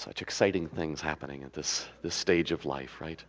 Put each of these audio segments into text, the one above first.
Such exciting things happening at this stage of life, right?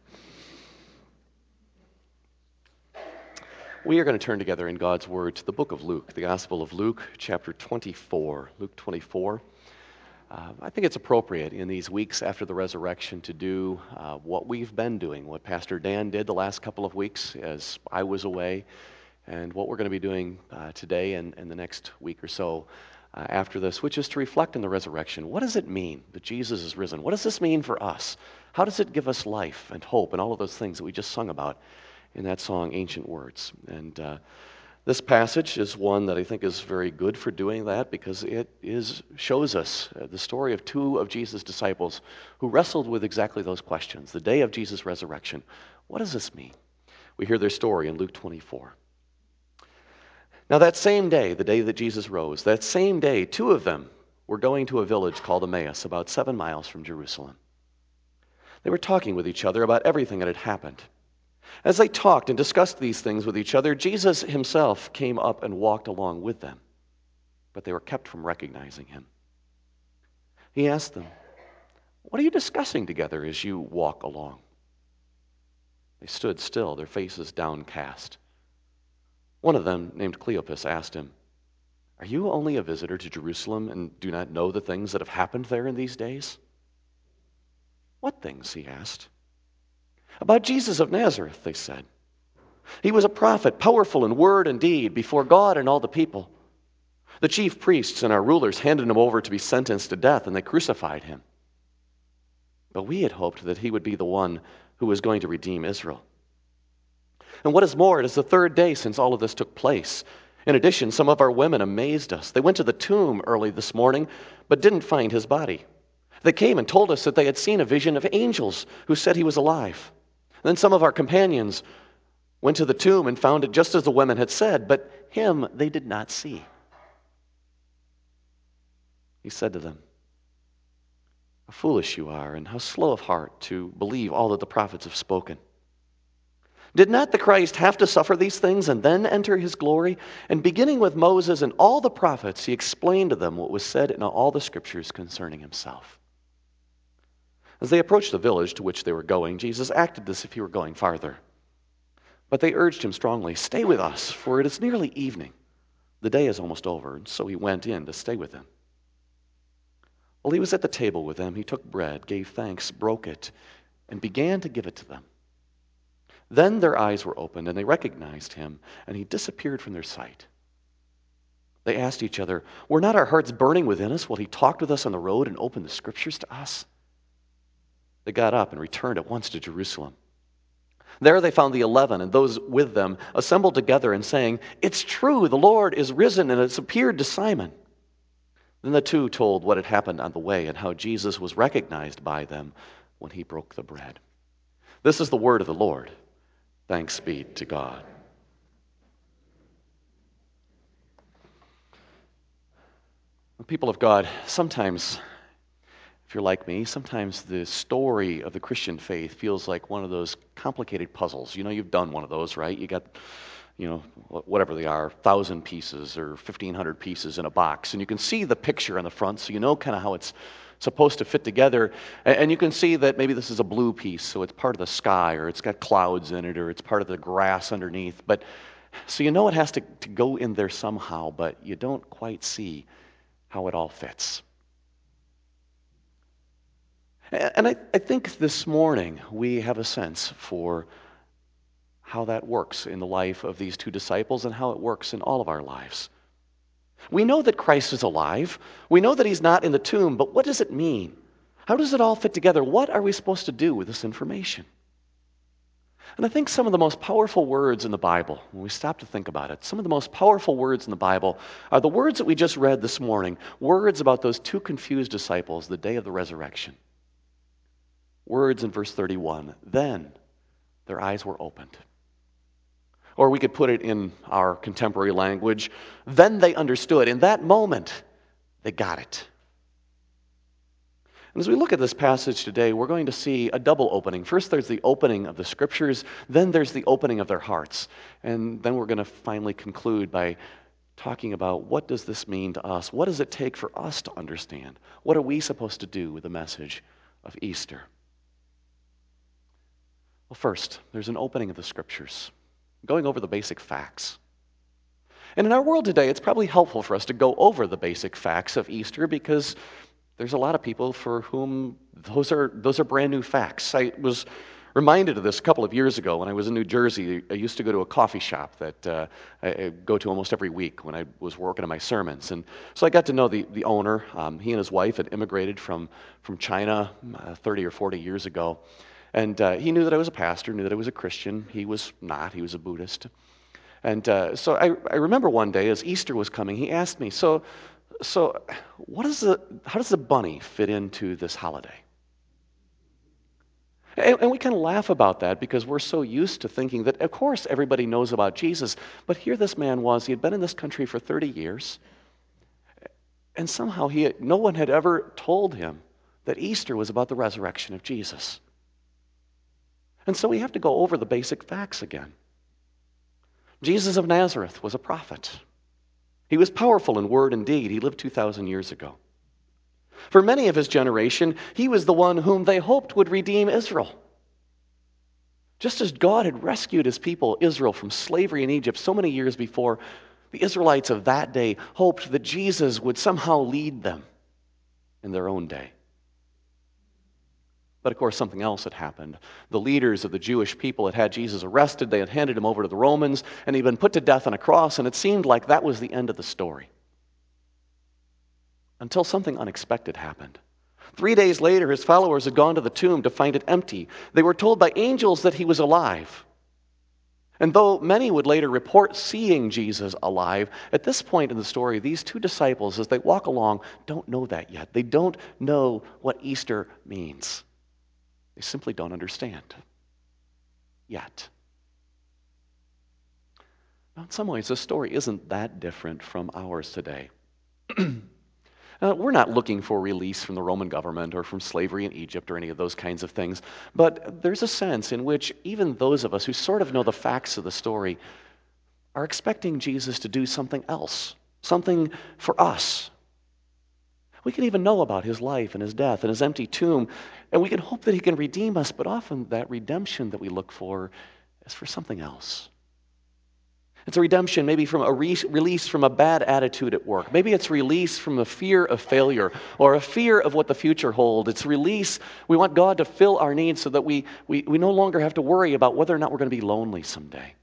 We are going to turn together in God's Word to the book of Luke, the Gospel of Luke, chapter 24. Luke 24. I think it's appropriate in these weeks after the resurrection to do what we've been doing, what Pastor Dan did the last couple of weeks as I was away, and what we're going to be doing today and the next week or so after this, which is to reflect on the resurrection. What does it mean that Jesus is risen? What does this mean for us? How does it give us life and hope and all of those things that we just sung about in that song, Ancient Words? And this passage is one that I think is very good for doing that because it shows us the story of two of Jesus' disciples who wrestled with exactly those questions. The day of Jesus' resurrection, what does this mean? We hear their story in Luke 24. Now that same day, the day that Jesus rose, that same day, two of them were going to a village called Emmaus, about 7 miles from Jerusalem. They were talking with each other about everything that had happened. As they talked and discussed these things with each other, Jesus himself came up and walked along with them, but they were kept from recognizing him. He asked them, "What are you discussing together as you walk along?" They stood still, their faces downcast. One of them, named Cleopas, asked him, "Are you only a visitor to Jerusalem and do not know the things that have happened there in these days?" "What things?" he asked. "About Jesus of Nazareth," they said. "He was a prophet, powerful in word and deed before God and all the people. The chief priests and our rulers handed him over to be sentenced to death, and they crucified him. But we had hoped that he would be the one who was going to redeem Israel. And what is more, it is the third day since all of this took place. In addition, some of our women amazed us. They went to the tomb early this morning, but didn't find his body. They came and told us that they had seen a vision of angels who said he was alive. Then some of our companions went to the tomb and found it just as the women had said, but him they did not see." He said to them, "How foolish you are, and how slow of heart to believe all that the prophets have spoken. Did not the Christ have to suffer these things and then enter his glory? And beginning with Moses and all the prophets, he explained to them what was said in all the scriptures concerning himself." As they approached the village to which they were going, Jesus acted as if he were going farther. But they urged him strongly, "Stay with us, for it is nearly evening. The day is almost over." And so he went in to stay with them. While he was at the table with them, he took bread, gave thanks, broke it, and began to give it to them. Then their eyes were opened, and they recognized him, and he disappeared from their sight. They asked each other, "Were not our hearts burning within us while he talked with us on the road and opened the scriptures to us?" They got up and returned at once to Jerusalem. There they found the 11 and those with them assembled together and saying, "It's true, the Lord is risen and has appeared to Simon." Then the two told what had happened on the way and how Jesus was recognized by them when he broke the bread. This is the word of the Lord. Thanks be to God. People of God, sometimes, if you're like me, sometimes the story of the Christian faith feels like one of those complicated puzzles. You know, you've done one of those, right? You got, whatever they are, 1,000 pieces or 1,500 pieces in a box, and you can see the picture on the front, so you know kind of how it's supposed to fit together, and you can see that maybe this is a blue piece, so it's part of the sky, or it's got clouds in it, or it's part of the grass underneath, but so you know it has to go in there somehow, but you don't quite see how it all fits. And I think this morning we have a sense for how that works in the life of these two disciples and how it works in all of our lives. We know that Christ is alive. We know that he's not in the tomb, but what does it mean? How does it all fit together? What are we supposed to do with this information? And I think some of the most powerful words in the Bible, when we stop to think about it, some of the most powerful words in the Bible are the words that we just read this morning, words about those two confused disciples the day of the resurrection. Words in verse 31, "Then their eyes were opened." Or we could put it in our contemporary language, "Then they understood." In that moment, they got it. And as we look at this passage today, we're going to see a double opening. First, there's the opening of the scriptures. Then there's the opening of their hearts. And then we're going to finally conclude by talking about what does this mean to us? What does it take for us to understand? What are we supposed to do with the message of Easter? Well, first, there's an opening of the Scriptures, going over the basic facts. And in our world today, it's probably helpful for us to go over the basic facts of Easter because there's a lot of people for whom those are brand new facts. I was reminded of this a couple of years ago when I was in New Jersey. I used to go to a coffee shop that I go to almost every week when I was working on my sermons. And so I got to know the owner. He and his wife had immigrated from China 30 or 40 years ago. And he knew that I was a pastor, knew that I was a Christian. He was not. He was a Buddhist. And so I remember one day as Easter was coming, he asked me, so how does the bunny fit into this holiday? And we kind of laugh about that because we're so used to thinking that, of course, everybody knows about Jesus. But here this man was. He had been in this country for 30 years. And somehow no one had ever told him that Easter was about the resurrection of Jesus. And so we have to go over the basic facts again. Jesus of Nazareth was a prophet. He was powerful in word and deed. He lived 2,000 years ago. For many of his generation, he was the one whom they hoped would redeem Israel. Just as God had rescued his people, Israel, from slavery in Egypt so many years before, the Israelites of that day hoped that Jesus would somehow lead them in their own day. But of course, something else had happened. The leaders of the Jewish people had Jesus arrested. They had handed him over to the Romans, and he'd been put to death on a cross, and it seemed like that was the end of the story. Until something unexpected happened. 3 days later, his followers had gone to the tomb to find it empty. They were told by angels that he was alive. And though many would later report seeing Jesus alive, at this point in the story, these two disciples, as they walk along, don't know that yet. They don't know what Easter means. They simply don't understand yet. Now, in some ways, this story isn't that different from ours today. We're not looking for release from the Roman government or from slavery in Egypt or any of those kinds of things, but there's a sense in which even those of us who sort of know the facts of the story are expecting Jesus to do something else, something for us. We can even know about his life and his death and his empty tomb, and we can hope that he can redeem us, but often that redemption that we look for is for something else. It's a redemption maybe from a release from a bad attitude at work. Maybe it's release from a fear of failure or a fear of what the future holds. It's release. We want God to fill our needs so that we no longer have to worry about whether or not we're going to be lonely someday.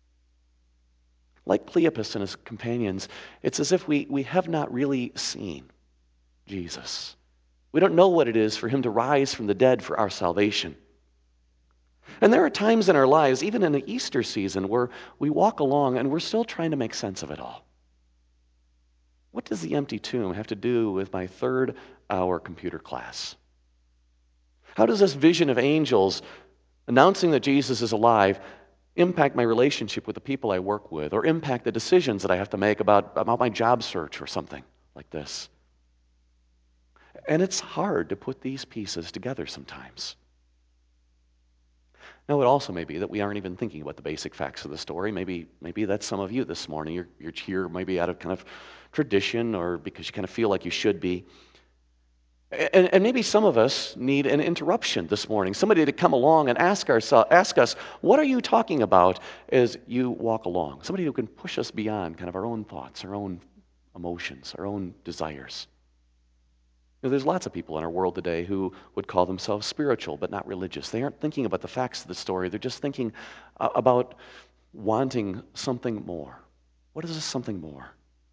Like Cleopas and his companions, it's as if we have not really seen Jesus. We don't know what it is for him to rise from the dead for our salvation. And there are times in our lives, even in the Easter season, where we walk along and we're still trying to make sense of it all. What does the empty tomb have to do with my third-hour computer class? How does this vision of angels announcing that Jesus is alive impact my relationship with the people I work with, or impact the decisions that I have to make about my job search or something like this? And it's hard to put these pieces together sometimes. Now, it also may be that we aren't even thinking about the basic facts of the story. Maybe that's some of you this morning. You're here maybe out of kind of tradition or because you kind of feel like you should be. And maybe some of us need an interruption this morning, somebody to come along and ask us, what are you talking about as you walk along? Somebody who can push us beyond kind of our own thoughts, our own emotions, our own desires. There's lots of people in our world today who would call themselves spiritual but not religious. They aren't thinking about the facts of the story. They're just thinking about wanting something more. What is this something more?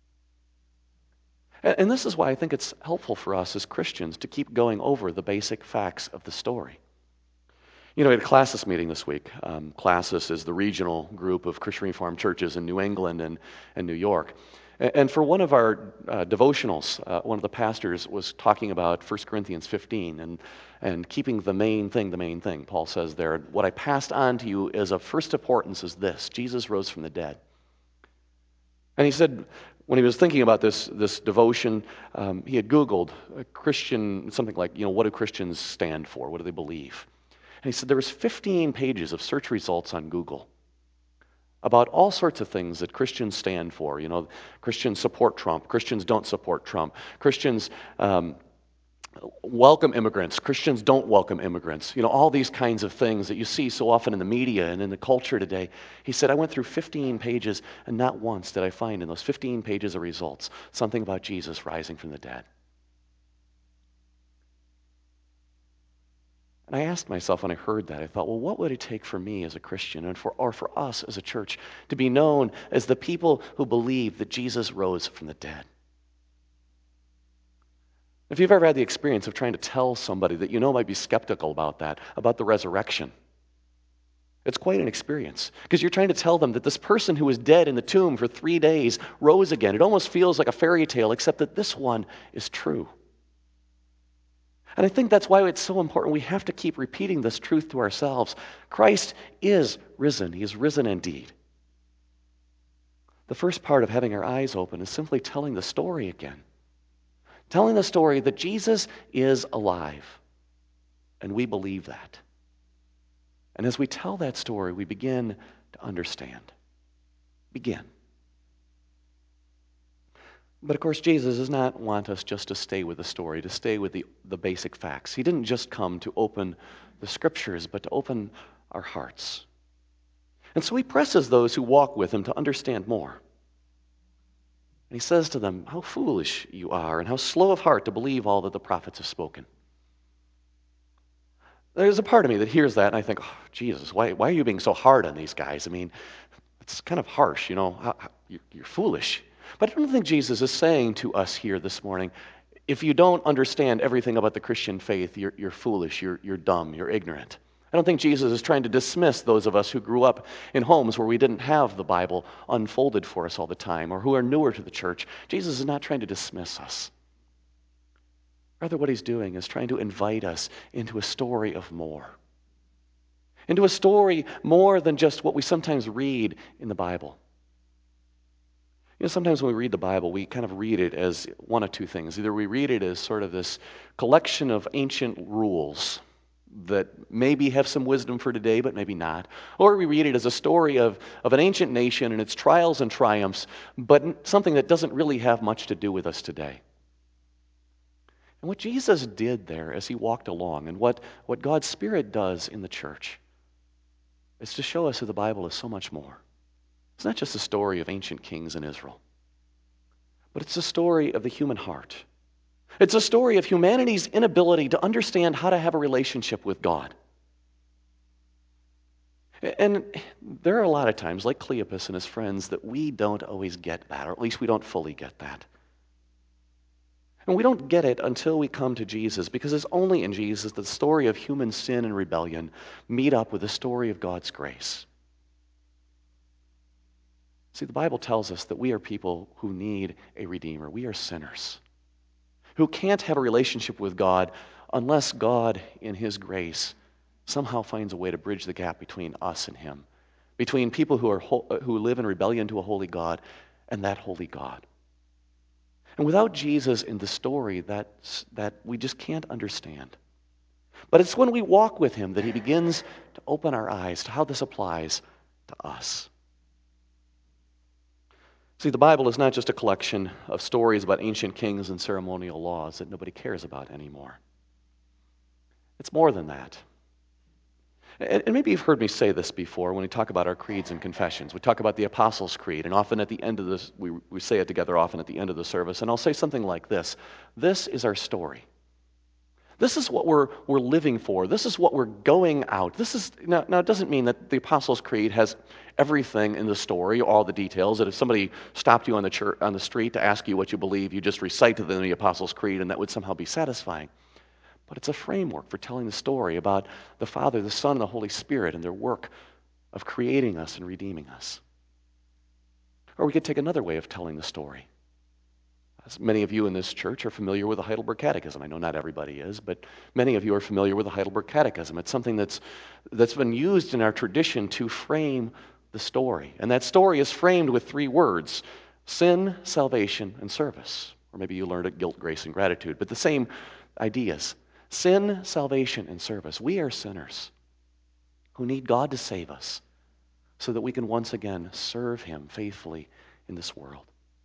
And this is why I think it's helpful for us as Christians to keep going over the basic facts of the story. We had a Classis meeting this week. Classis is the regional group of Christian Reformed churches in New England and New York. And for one of our devotionals, one of the pastors was talking about 1 Corinthians 15 and keeping the main thing. Paul says there, what I passed on to you is of first importance is this: Jesus rose from the dead. And he said, when he was thinking about this devotion, he had Googled a Christian, something like, what do Christians stand for? What do they believe? And he said there was 15 pages of search results on Google about all sorts of things that Christians stand for. Christians support Trump. Christians don't support Trump. Christians welcome immigrants. Christians don't welcome immigrants. All these kinds of things that you see so often in the media and in the culture today. He said, I went through 15 pages, and not once did I find in those 15 pages of results something about Jesus rising from the dead. And I asked myself when I heard that, I thought, well, what would it take for me as a Christian or for us as a church to be known as the people who believe that Jesus rose from the dead? If you've ever had the experience of trying to tell somebody that might be skeptical about that, about the resurrection, it's quite an experience, because you're trying to tell them that this person who was dead in the tomb for 3 days rose again. It almost feels like a fairy tale, except that this one is true. And I think that's why it's so important. We have to keep repeating this truth to ourselves. Christ is risen. He is risen indeed. The first part of having our eyes open is simply telling the story again. Telling the story that Jesus is alive. And we believe that. And as we tell that story, we begin to understand. Begin. But of course, Jesus does not want us just to stay with the story, to stay with the basic facts. He didn't just come to open the scriptures, but to open our hearts. And so he presses those who walk with him to understand more. And he says to them, how foolish you are, and how slow of heart to believe all that the prophets have spoken. There's a part of me that hears that, and I think, oh, Jesus, why are you being so hard on these guys? I mean, it's kind of harsh, you're foolish. But I don't think Jesus is saying to us here this morning, if you don't understand everything about the Christian faith, you're foolish, you're dumb, you're ignorant. I don't think Jesus is trying to dismiss those of us who grew up in homes where we didn't have the Bible unfolded for us all the time, or who are newer to the church. Jesus is not trying to dismiss us. Rather, what he's doing is trying to invite us into a story of more. Into a story more than just what we sometimes read in the Bible. Sometimes when we read the Bible, we kind of read it as one of two things. Either we read it as sort of this collection of ancient rules that maybe have some wisdom for today, but maybe not. Or we read it as a story of an ancient nation and its trials and triumphs, but something that doesn't really have much to do with us today. And what Jesus did there as he walked along, and what God's Spirit does in the church, is to show us that the Bible is so much more. It's not just a story of ancient kings in Israel, but it's a story of the human heart. It's a story of humanity's inability to understand how to have a relationship with God. And there are a lot of times, like Cleopas and his friends, that we don't always get that, or at least we don't fully get that. And we don't get it until we come to Jesus, because it's only in Jesus that the story of human sin and rebellion meet up with the story of God's grace. See, the Bible tells us that we are people who need a Redeemer. We are sinners who can't have a relationship with God unless God, in his grace, somehow finds a way to bridge the gap between us and him, between people who live in rebellion to a holy God and that holy God. And without Jesus in the story, that we just can't understand. But it's when we walk with him that he begins to open our eyes to how this applies to us. See, the Bible is not just a collection of stories about ancient kings and ceremonial laws that nobody cares about anymore. It's more than that. And maybe you've heard me say this before when we talk about our creeds and confessions. We talk about the Apostles' Creed, and often at the end of this, we say it together often at the end of the service, and I'll say something like this. This is our story. This is what we're living for. This is what we're going out. Now it doesn't mean that the Apostles' Creed has everything in the story, all the details, that if somebody stopped you on the street to ask you what you believe, you just recite to them the Apostles' Creed and that would somehow be satisfying. But it's a framework for telling the story about the Father, the Son, and the Holy Spirit and their work of creating us and redeeming us. Or we could take another way of telling the story. As many of you in this church are familiar with the Heidelberg Catechism. I know not everybody is, but many of you are familiar with the Heidelberg Catechism. It's something that's been used in our tradition to frame the story. And that story is framed with 3 words: sin, salvation, and service. Or maybe you learned it: guilt, grace, and gratitude. But the same ideas. Sin, salvation, and service. We are sinners who need God to save us, so that we can once again serve him faithfully in this world.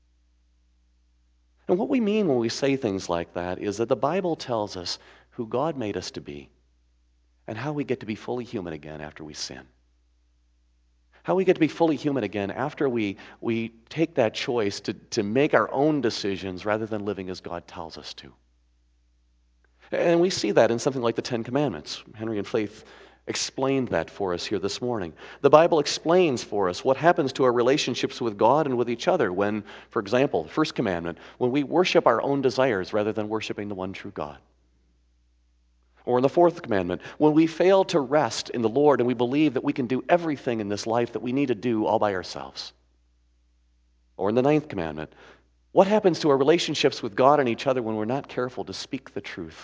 And what we mean when we say things like that is that the Bible tells us who God made us to be and how we get to be fully human again after we sin. How we get to be fully human again after we take that choice to make our own decisions rather than living as God tells us to. And we see that in something like the Ten Commandments. Henry and Faith explained that for us here this morning. The Bible explains for us what happens to our relationships with God and with each other when, for example, the first commandment, when we worship our own desires rather than worshiping the one true God. Or in the fourth commandment, when we fail to rest in the Lord and we believe that we can do everything in this life that we need to do all by ourselves. Or in the ninth commandment, what happens to our relationships with God and each other when we're not careful to speak the truth?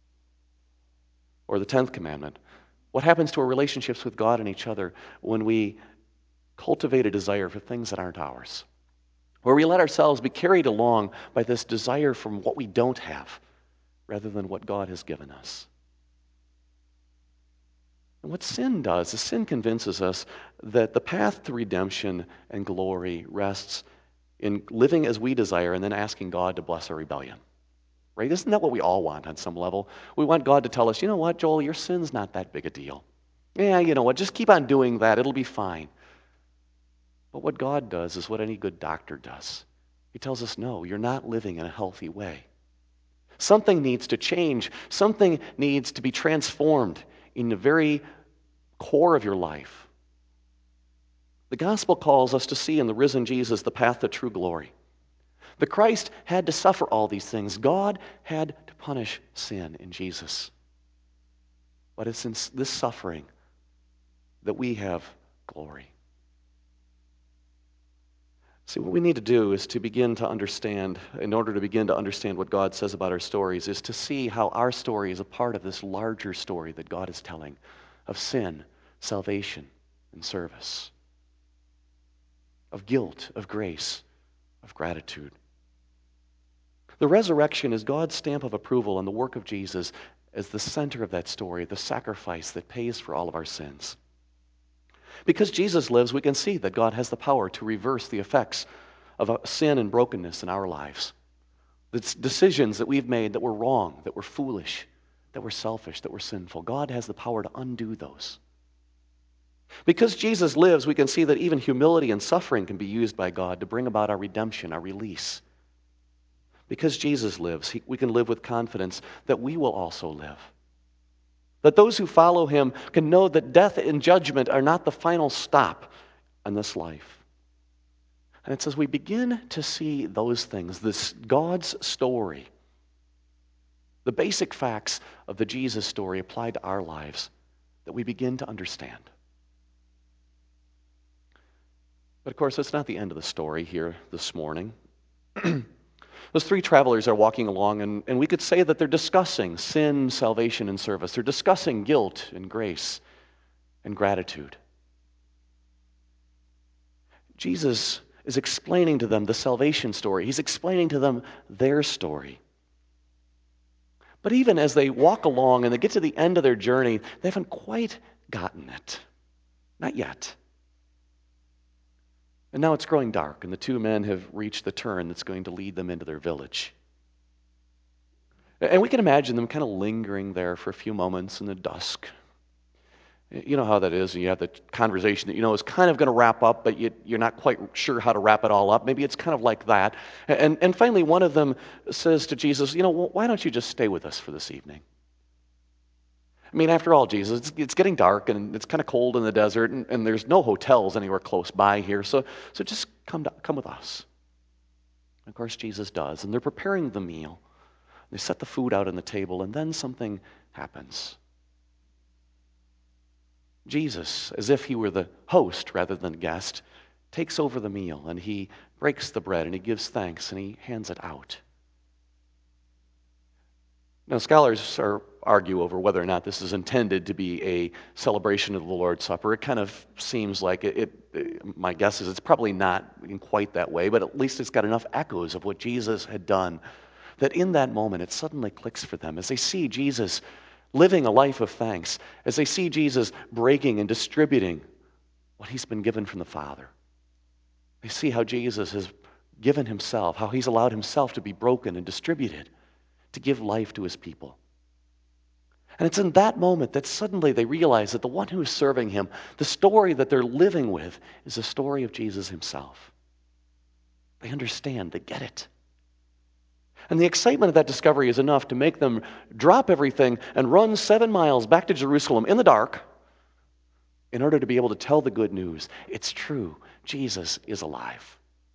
Or the 10th commandment, what happens to our relationships with God and each other when we cultivate a desire for things that aren't ours? Where we let ourselves be carried along by this desire from what we don't have rather than what God has given us. And what sin does is sin convinces us that the path to redemption and glory rests in living as we desire and then asking God to bless our rebellion. Right? Isn't that what we all want on some level? We want God to tell us, you know what, Joel, your sin's not that big a deal. Yeah, you know what, just keep on doing that, it'll be fine. But what God does is what any good doctor does. He tells us, no, you're not living in a healthy way. Something needs to change. Something needs to be transformed in the very core of your life. The gospel calls us to see in the risen Jesus the path to true glory. The Christ had to suffer all these things. God had to punish sin in Jesus. But it's in this suffering that we have glory. See, what we need to do is to begin to understand, in order to begin to understand what God says about our stories, is to see how our story is a part of this larger story that God is telling of sin, salvation, and service, of guilt, of grace, of gratitude. The resurrection is God's stamp of approval on the work of Jesus as the center of that story, the sacrifice that pays for all of our sins. Because Jesus lives, we can see that God has the power to reverse the effects of sin and brokenness in our lives. The decisions that we've made that were wrong, that were foolish, that were selfish, that were sinful. God has the power to undo those. Because Jesus lives, we can see that even humility and suffering can be used by God to bring about our redemption, our release. Because Jesus lives, we can live with confidence that we will also live. That those who follow him can know that death and judgment are not the final stop in this life. And it's as we begin to see those things, this God's story, the basic facts of the Jesus story applied to our lives, that we begin to understand. But of course, that's not the end of the story here this morning. Those three travelers are walking along, and we could say that they're discussing sin, salvation, and service. They're discussing guilt and grace and gratitude. Jesus is explaining to them the salvation story. He's explaining to them their story. But even as they walk along and they get to the end of their journey, they haven't quite gotten it. Not yet. And now it's growing dark, and the two men have reached the turn that's going to lead them into their village. And we can imagine them kind of lingering there for a few moments in the dusk. You know how that is, and you have the conversation that you know is kind of going to wrap up, but you're not quite sure how to wrap it all up. Maybe it's kind of like that. And finally, one of them says to Jesus, you know, why don't you just stay with us for this evening? I mean, after all, Jesus, it's getting dark, and it's kind of cold in the desert, and there's no hotels anywhere close by here, so just come with us. And of course, Jesus does, and they're preparing the meal. They set the food out on the table, and then something happens. Jesus, as if he were the host rather than guest, takes over the meal, and he breaks the bread, and he gives thanks, and he hands it out. Now, scholars argue over whether or not this is intended to be a celebration of the Lord's Supper. It kind of seems like my guess is it's probably not in quite that way, but at least it's got enough echoes of what Jesus had done that in that moment it suddenly clicks for them as they see Jesus living a life of thanks, as they see Jesus breaking and distributing what he's been given from the Father. They see how Jesus has given himself, how he's allowed himself to be broken and distributed to give life to his people. And it's in that moment that suddenly they realize that the one who is serving him, the story that they're living with, is the story of Jesus himself. They understand, they get it. And the excitement of that discovery is enough to make them drop everything and run 7 miles back to Jerusalem in the dark in order to be able to tell the good news. It's true, Jesus is alive.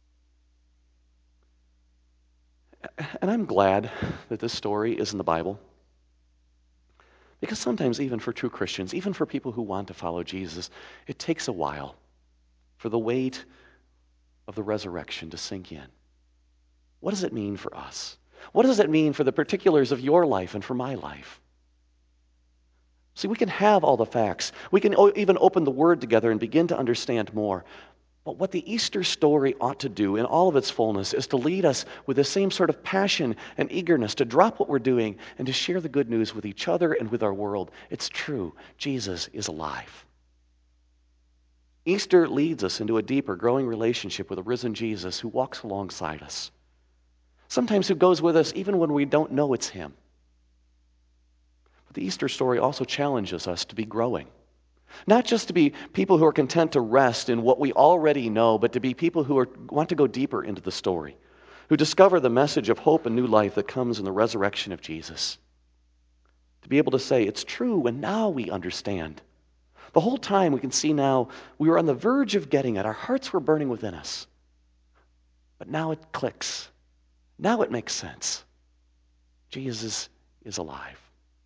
And I'm glad that this story is in the Bible. Because sometimes, even for true Christians, even for people who want to follow Jesus, it takes a while for the weight of the resurrection to sink in. What does it mean for us? What does it mean for the particulars of your life and for my life? See, we can have all the facts. We can even open the Word together and begin to understand more. But what the Easter story ought to do in all of its fullness is to lead us with the same sort of passion and eagerness to drop what we're doing and to share the good news with each other and with our world. It's true. Jesus is alive. Easter leads us into a deeper, growing relationship with a risen Jesus who walks alongside us. Sometimes who goes with us even when we don't know it's him. But the Easter story also challenges us to be growing. Not just to be people who are content to rest in what we already know, but to be people who want to go deeper into the story, who discover the message of hope and new life that comes in the resurrection of Jesus. To be able to say, it's true, and now we understand. The whole time we can see now we were on the verge of getting it. Our hearts were burning within us. But now it clicks. Now it makes sense. Jesus is alive.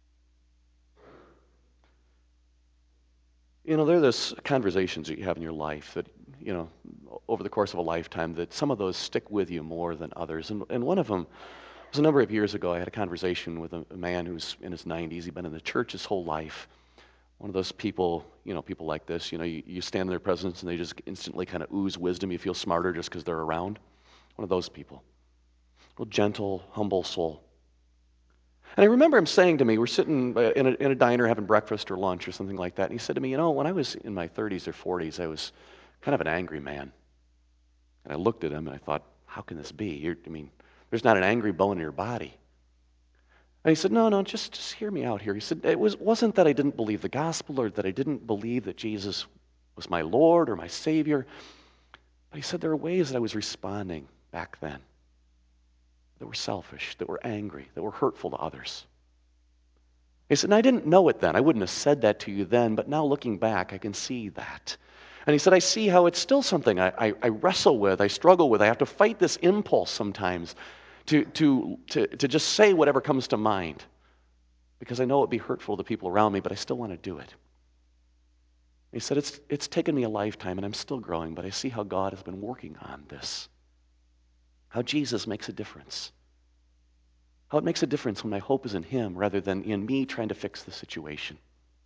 You know, there are those conversations that you have in your life that, you know, over the course of a lifetime, that some of those stick with you more than others. And one of them was a number of years ago. I had a conversation with a man who's in his 90s. He'd been in the church his whole life. One of those people, you know, people like this, you know, you stand in their presence and they just instantly kind of ooze wisdom. You feel smarter just because they're around. One of those people. A gentle, humble soul. And I remember him saying to me, we're sitting in a diner having breakfast or lunch or something like that, and he said to me, you know, when I was in my 30s or 40s, I was kind of an angry man. And I looked at him and I thought, how can this be? There's not an angry bone in your body. And he said, no, just hear me out here. He said, it wasn't that I didn't believe the gospel or that I didn't believe that Jesus was my Lord or my Savior. But he said there were ways that I was responding back then that were selfish, that were angry, that were hurtful to others. He said, and I didn't know it then. I wouldn't have said that to you then, but now looking back, I can see that. And he said, I see how it's still something I wrestle with, I struggle with. I have to fight this impulse sometimes to just say whatever comes to mind because I know it would be hurtful to people around me, but I still want to do it. He said, it's taken me a lifetime and I'm still growing, but I see how God has been working on this. How Jesus makes a difference. How it makes a difference when my hope is in him rather than in me trying to fix the situation.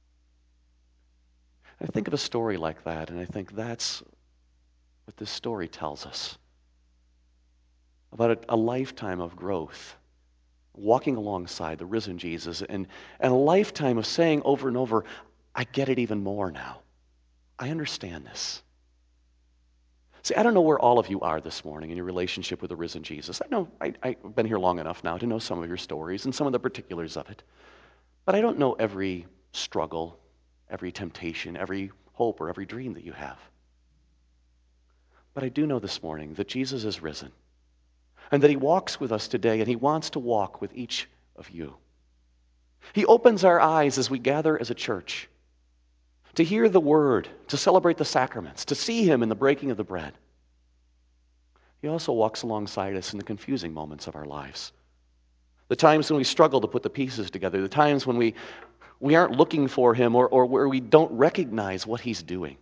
I think of a story like that, and I think that's what this story tells us. About a lifetime of growth, walking alongside the risen Jesus, and a lifetime of saying over and over, I get it even more now. I understand this. See, I don't know where all of you are this morning in your relationship with the risen Jesus. I know I've been here long enough now to know some of your stories and some of the particulars of it. But I don't know every struggle, every temptation, every hope, or every dream that you have. But I do know this morning that Jesus is risen and that he walks with us today, and he wants to walk with each of you. He opens our eyes as we gather as a church to hear the word, to celebrate the sacraments, to see him in the breaking of the bread. He also walks alongside us in the confusing moments of our lives. The times when we struggle to put the pieces together, the times when we aren't looking for him or where we don't recognize what he's doing.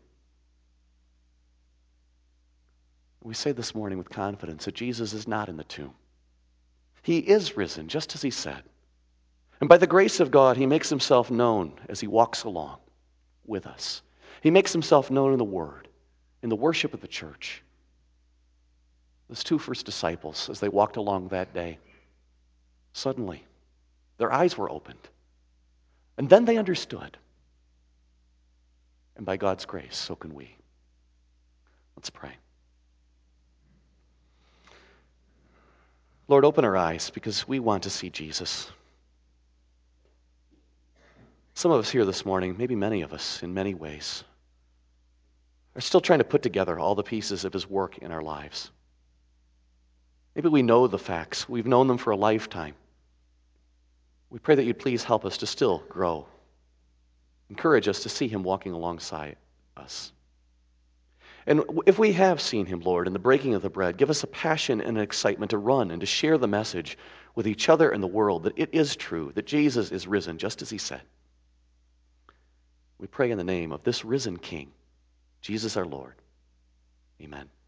We say this morning with confidence that Jesus is not in the tomb. He is risen, just as he said. And by the grace of God, he makes himself known as he walks along with us. He makes himself known in the Word, in the worship of the church. Those two first disciples, as they walked along that day, suddenly their eyes were opened. And then they understood. And by God's grace, so can we. Let's pray. Lord, open our eyes because we want to see Jesus. Some of us here this morning, maybe many of us in many ways, are still trying to put together all the pieces of his work in our lives. Maybe we know the facts. We've known them for a lifetime. We pray that you'd please help us to still grow. Encourage us to see him walking alongside us. And if we have seen him, Lord, in the breaking of the bread, give us a passion and an excitement to run and to share the message with each other and the world that it is true, that Jesus is risen just as he said. We pray in the name of this risen King, Jesus our Lord. Amen.